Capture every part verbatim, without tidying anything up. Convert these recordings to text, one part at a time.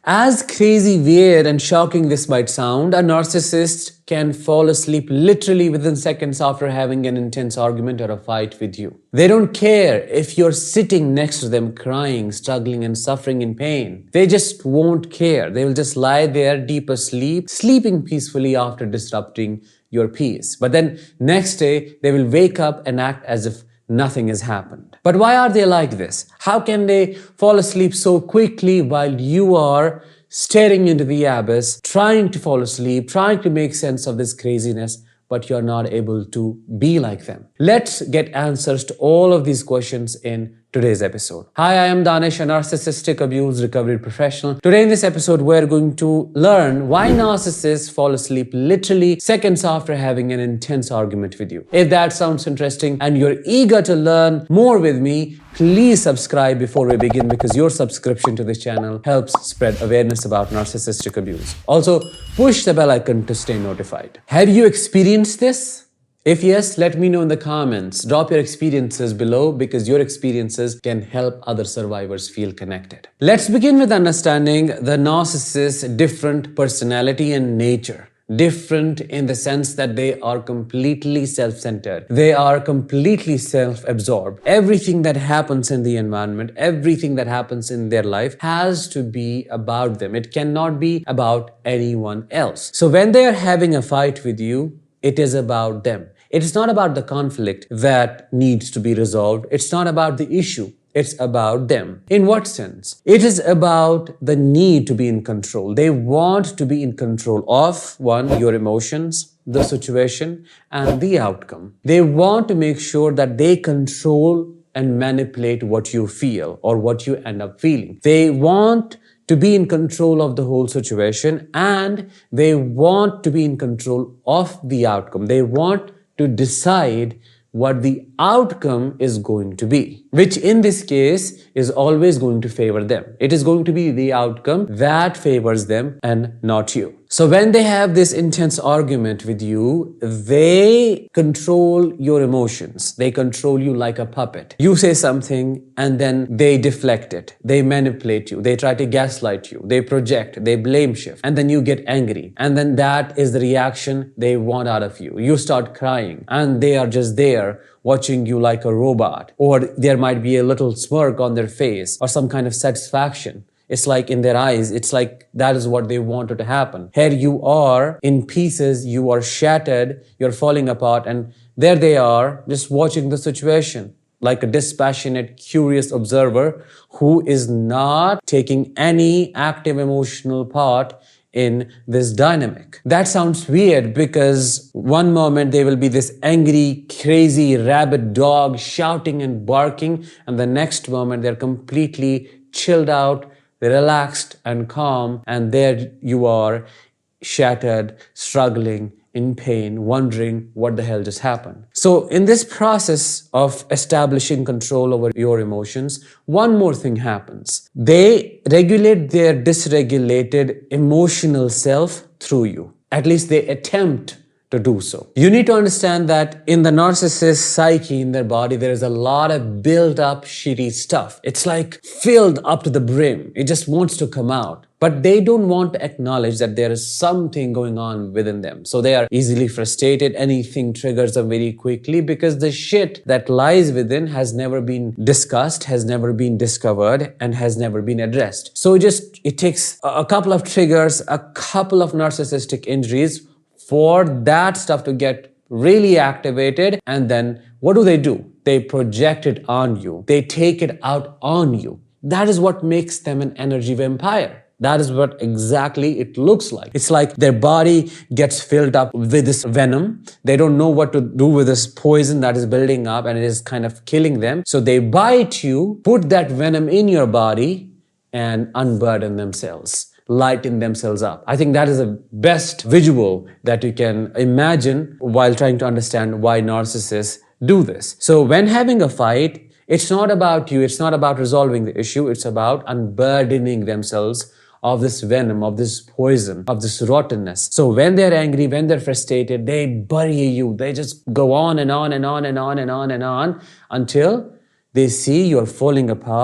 As crazy, weird, and shocking this might sound, a narcissist can fall asleep literally within seconds after having an intense argument or a fight with you. They don't care if you're sitting next to them crying, struggling, and suffering in pain. They just won't care. They will just lie there deep asleep, sleeping peacefully after disrupting your peace. But then next day, they will wake up and act as if nothing has happened. But why are they like this? How can they fall asleep so quickly while you are staring into the abyss, trying to fall asleep, trying to make sense of this craziness, but you're not able to be like them? Let's get answers to all of these questions in today's episode. Hi, I am Danish, a narcissistic abuse recovery professional. Today in this episode, we're going to learn why narcissists fall asleep literally seconds after having an intense argument with you. If that sounds interesting and you're eager to learn more with me, please subscribe before we begin, because your subscription to this channel helps spread awareness about narcissistic abuse. Also, push the bell icon to stay notified. Have you experienced this? If yes, let me know in the comments. Drop your experiences below, because your experiences can help other survivors feel connected. Let's begin with understanding the narcissist's different personality and nature. Different in the sense that they are completely self-centered. They are completely self-absorbed. Everything that happens in the environment, everything that happens in their life has to be about them. It cannot be about anyone else. So when they are having a fight with you, it is about them. It is not about the conflict that needs to be resolved. It's not about the issue. It's about them. In what sense? It is about the need to be in control. They want to be in control of, one, your emotions, the situation, and the outcome. They want to make sure that they control and manipulate what you feel or what you end up feeling. They want to be in control of the whole situation, and they want to be in control of the outcome. They want to decide what the outcome is going to be, which in this case is always going to favor them. It is going to be the outcome that favors them and not you. So when they have this intense argument with you, they control your emotions. They control you like a puppet. You say something and then they deflect it. They manipulate you. They try to gaslight you. They project. They blame shift. And then you get angry. And then that is the reaction they want out of you. You start crying and they are just there watching you like a robot. Or there might be a little smirk on their face or some kind of satisfaction. It's like in their eyes, it's like that is what they wanted to happen. Here you are in pieces, you are shattered, you're falling apart, and there they are just watching the situation like a dispassionate, curious observer who is not taking any active emotional part in this dynamic. That sounds weird, because one moment they will be this angry, crazy, rabid dog shouting and barking, and the next moment they're completely chilled out, relaxed and calm, and there you are, shattered, struggling, in pain, wondering what the hell just happened. So in this process of establishing control over your emotions, one more thing happens. They regulate their dysregulated emotional self through you. At least they attempt to do so. You need to understand that in the narcissist's psyche, in their body, there is a lot of built up shitty stuff. It's like filled up to the brim. It just wants to come out. But they don't want to acknowledge that there is something going on within them. So they are easily frustrated. Anything triggers them very quickly, because the shit that lies within has never been discussed, has never been discovered, and has never been addressed. So it just, it takes a couple of triggers, a couple of narcissistic injuries for that stuff to get really activated. And then what do they do? They project it on you. They take it out on you. That is what makes them an energy vampire. That is what exactly it looks like. It's like their body gets filled up with this venom. They don't know what to do with this poison that is building up, and it is kind of killing them. So they bite you, put that venom in your body, and unburden themselves, lighten themselves up. I think that is the best visual that you can imagine while trying to understand why narcissists do this. So when having a fight, it's not about you, it's not about resolving the issue, it's about unburdening themselves of this venom, of this poison, of this rottenness. So when they're angry, when they're frustrated, they bury you. They just go on and on and on and on and on and on until they see you're falling apart,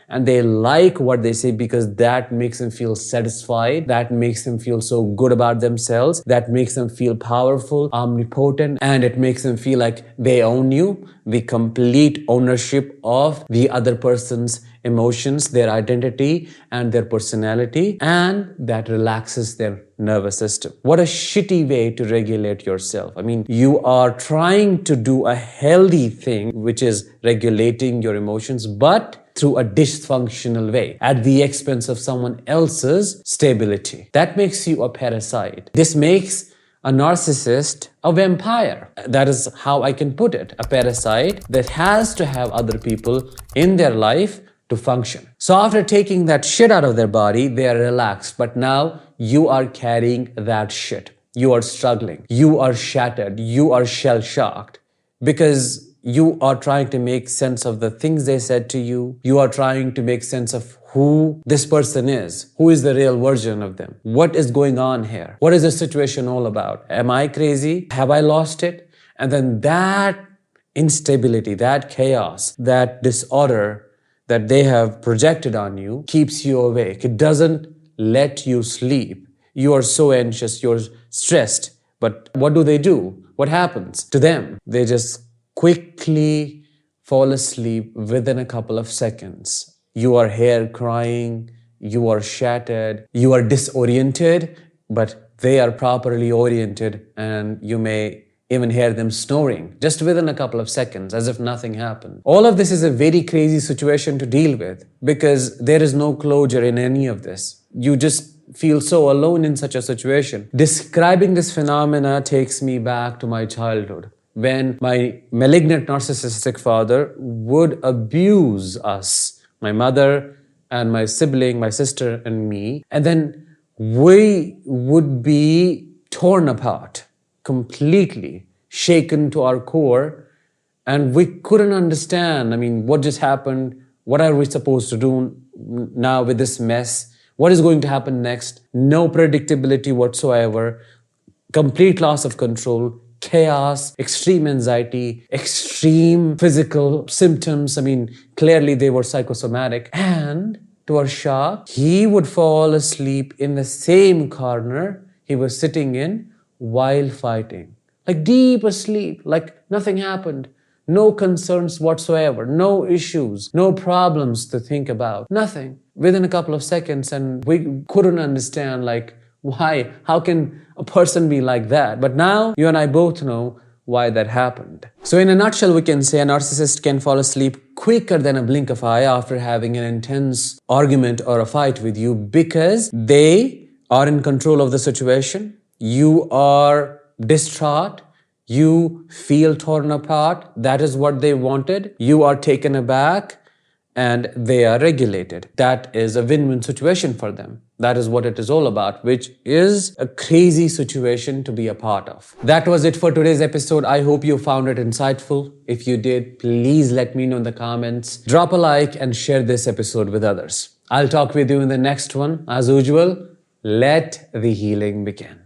and they like what they say because that makes them feel satisfied, that makes them feel so good about themselves, that makes them feel powerful, omnipotent, and it makes them feel like they own you, the complete ownership of the other person's emotions, their identity, and their personality, and that relaxes their nervous system. What a shitty way to regulate yourself. I mean, you are trying to do a healthy thing, which is regulating your emotions, but through a dysfunctional way, at the expense of someone else's stability. That makes you a parasite. This makes a narcissist a vampire. That is how I can put it. A parasite that has to have other people in their life to function. So after taking that shit out of their body, they are relaxed. But now you are carrying that shit. You are struggling. You are shattered. You are shell-shocked because you are trying to make sense of the things they said to you. You are trying to make sense of who this person is. Who is the real version of them? What is going on here? What is the situation all about? Am I crazy? Have I lost it? And then that instability, that chaos, that disorder that they have projected on you keeps you awake. It doesn't let you sleep. You are so anxious, you're stressed. But what do they do? What happens to them? They just quickly fall asleep within a couple of seconds. You are here crying, you are shattered, you are disoriented, but they are properly oriented, and you may even hear them snoring just within a couple of seconds as if nothing happened. All of this is a very crazy situation to deal with because there is no closure in any of this. You just feel so alone in such a situation. Describing this phenomena takes me back to my childhood when my malignant narcissistic father would abuse us, my mother and my sibling, my sister and me, and then we would be torn apart, completely shaken to our core, and we couldn't understand, I mean, what just happened? What are we supposed to do now with this mess? What is going to happen next? No predictability whatsoever, complete loss of control, chaos, extreme anxiety, extreme physical symptoms. I mean, clearly they were psychosomatic. And to our shock, he would fall asleep in the same corner he was sitting in while fighting. Like deep asleep, like nothing happened. No concerns whatsoever, no issues, no problems to think about, nothing. Within a couple of seconds, and we couldn't understand like why, how can a person be like that? But now you and I both know why that happened. So in a nutshell, we can say a narcissist can fall asleep quicker than a blink of an eye after having an intense argument or a fight with you because they are in control of the situation. You are distraught. You feel torn apart. That is what they wanted. You are taken aback and they are regulated. That is a win-win situation for them. That is what it is all about, which is a crazy situation to be a part of. That was it for today's episode. I hope you found it insightful. If you did, please let me know in the comments. Drop a like and share this episode with others. I'll talk with you in the next one. As usual, let the healing begin.